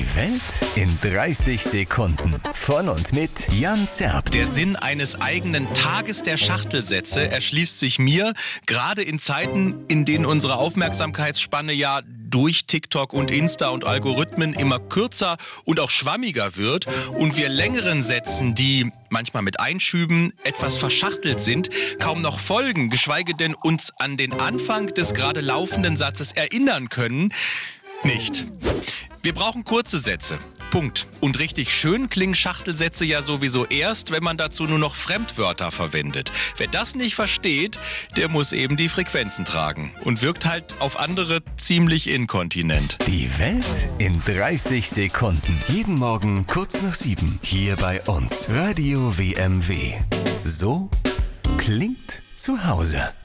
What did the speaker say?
Die Welt in 30 Sekunden. Von und mit Jan Zerbst. Der Sinn eines eigenen Tages der Schachtelsätze erschließt sich mir, gerade in Zeiten, in denen unsere Aufmerksamkeitsspanne ja durch TikTok und Insta und Algorithmen immer kürzer und auch schwammiger wird und wir längeren Sätzen, die manchmal mit Einschüben etwas verschachtelt sind, kaum noch folgen, geschweige denn uns an den Anfang des gerade laufenden Satzes erinnern können, nicht. Wir brauchen kurze Sätze. Punkt. Und richtig schön klingen Schachtelsätze ja sowieso erst, wenn man dazu nur noch Fremdwörter verwendet. Wer das nicht versteht, der muss eben die Frequenzen tragen und wirkt halt auf andere ziemlich inkontinent. Die Welt in 30 Sekunden. Jeden Morgen kurz nach 7. Hier bei uns. Radio WMW. So klingt zu Hause.